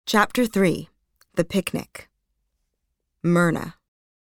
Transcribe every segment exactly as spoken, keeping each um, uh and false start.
Chapter three. The Picnic. Myrna.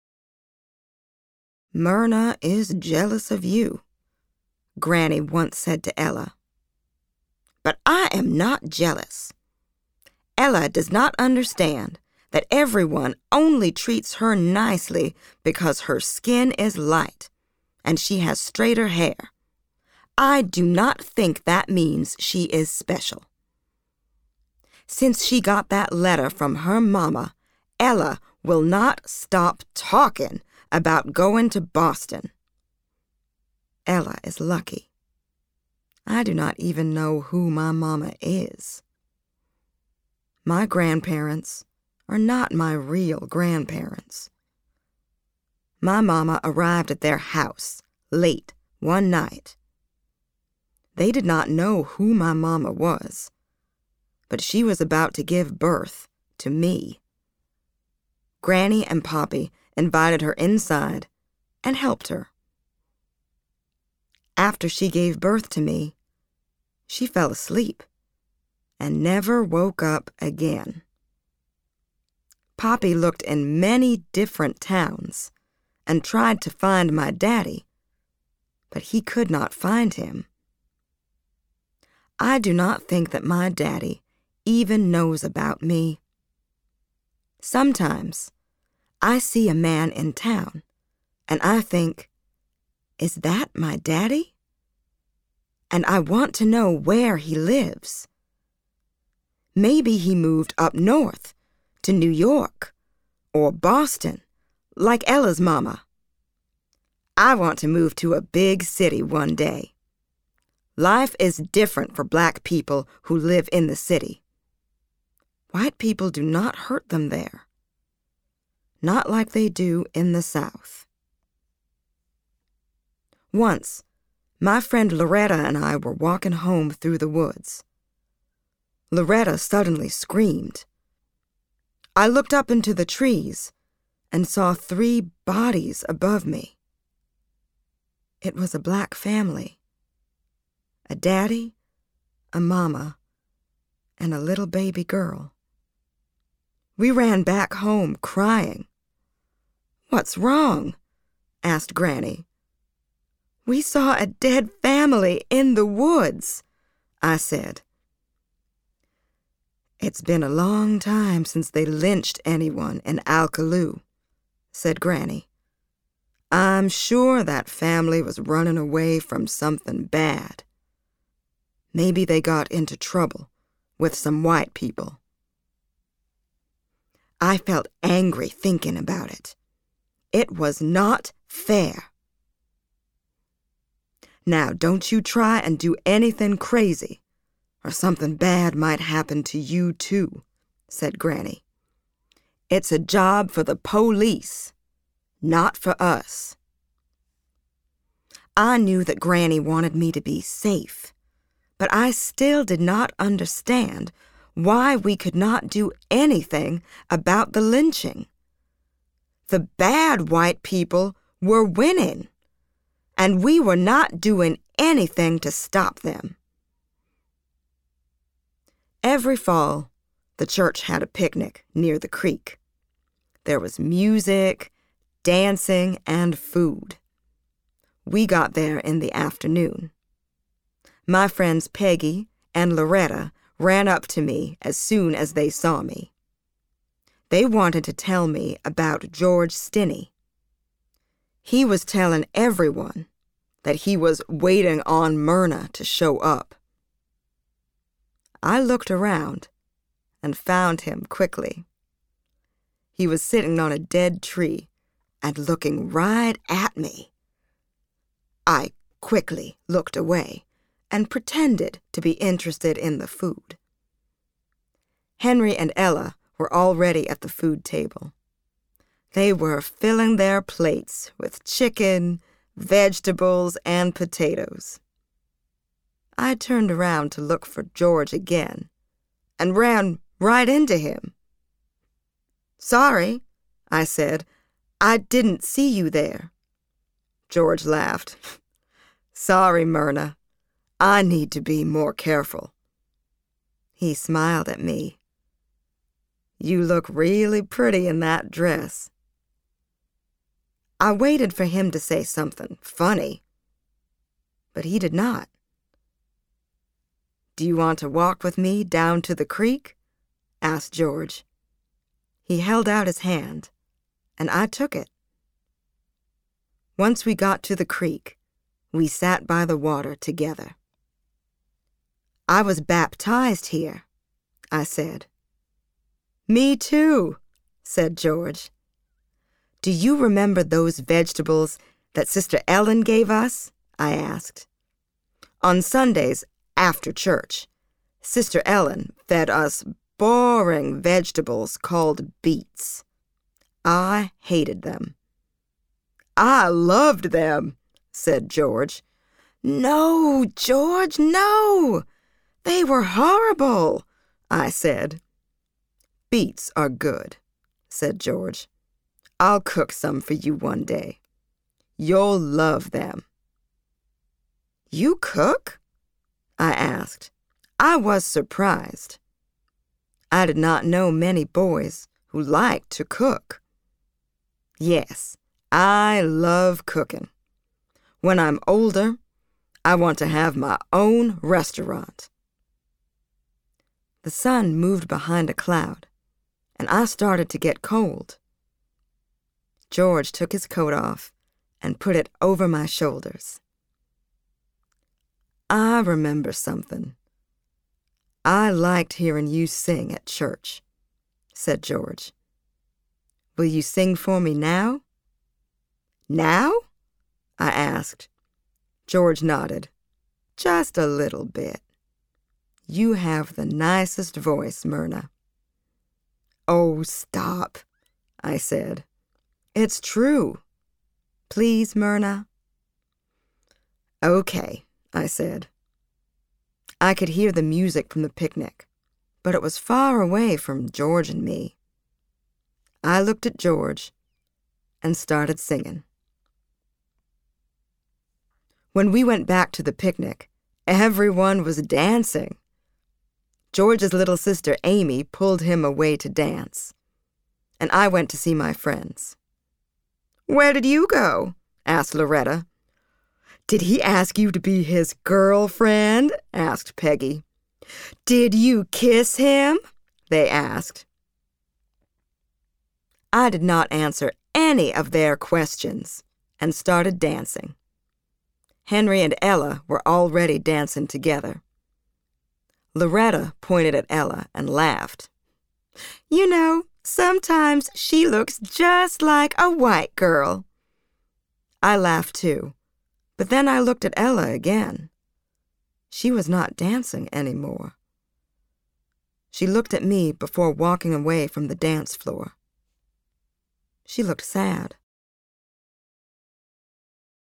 "Myrna is jealous of you," Granny once said to Ella. "But I am not jealous. Ella does not understand that everyone only treats her nicely because her skin is light and she has straighter hair. I do not think that means she is special. Since she got that letter from her mama, Ella will not stop talking about going to Boston. Ella is lucky. I do not even know who my mama is. My grandparents are not my real grandparents. My mama arrived at their house late one night. They did not know who my mama was, but she was about to give birth to me. Granny and Poppy invited her inside and helped her. After she gave birth to me, she fell asleep and never woke up again. Poppy looked in many different towns and tried to find my daddy, but he could not find him. I do not think that my daddy even knows about me. Sometimes I see a man in town and I think, is that my daddy? And I want to know where he lives. Maybe he moved up north to New York or Boston, like Ella's mama. I want to move to a big city one day. Life is different for black people who live in the city. White people do not hurt them there, not like they do in the South. Once, my friend Loretta and I were walking home through the woods. Loretta suddenly screamed. I looked up into the trees and saw three bodies above me. It was a black family. A daddy, a mama, and a little baby girl. We ran back home crying. "What's wrong?" asked Granny. "We saw a dead family in the woods," I said. "It's been a long time since they lynched anyone in Alcaloo," said Granny. "I'm sure that family was running away from something bad. Maybe they got into trouble with some white people." I felt angry thinking about it. It was not fair. "Now, don't you try and do anything crazy, or something bad might happen to you too," said Granny. "It's a job for the police, not for us." I knew that Granny wanted me to be safe, but I still did not understand why we could not do anything about the lynching. The bad white people were winning, and we were not doing anything to stop them. Every fall, the church had a picnic near the creek. There was music, dancing, and food. We got there in the afternoon. My friends Peggy and Loretta ran up to me as soon as they saw me. They wanted to tell me about George Stinney. He was telling everyone that he was waiting on Myrna to show up. I looked around and found him quickly. He was sitting on a dead tree and looking right at me. I quickly looked away and pretended to be interested in the food. Henry and Ella were already at the food table. They were filling their plates with chicken, vegetables, and potatoes. I turned around to look for George again and ran right into him. "Sorry," I said. "I didn't see you there." George laughed. "Sorry, Myrna. I need to be more careful." He smiled at me. You look really pretty in that dress." I waited for him to say something funny, but he did not. "Do you want to walk with me down to the creek?" asked George. He held out his hand, and I took it. Once we got to the creek, we sat by the water together. "I was baptized here," I said. "Me too," said George. "Do you remember those vegetables that Sister Ellen gave us?" I asked. "On Sundays, after church, Sister Ellen fed us boring vegetables called beets. I hated them." "I loved them," said George. "No, George, no! They were horrible," I said. "Beets are good," said George. "I'll cook some for you one day. You'll love them." "You cook?" I asked. I was surprised. I did not know many boys who liked to cook. "Yes, I love cooking. When I'm older, I want to have my own restaurant." The sun moved behind a cloud, and I started to get cold. George took his coat off and put it over my shoulders. "I remember something. I liked hearing you sing at church," said George. "Will you sing for me now?" "Now?" I asked. George nodded. "Just a little bit. You have the nicest voice, Myrna." "Oh, stop," I said. "It's true. Please, Myrna." "Okay," I said. I could hear the music from the picnic, but it was far away from George and me. I looked at George and started singing. When we went back to the picnic, everyone was dancing. George's little sister Amy pulled him away to dance, and I went to see my friends. "Where did you go?" asked Loretta. "Did he ask you to be his girlfriend?" asked Peggy. "Did you kiss him?" they asked. I did not answer any of their questions and started dancing. Henry and Ella were already dancing together. Loretta pointed at Ella and laughed. "You know, sometimes she looks just like a white girl." I laughed too, but then I looked at Ella again. She was not dancing anymore. She looked at me before walking away from the dance floor. She looked sad.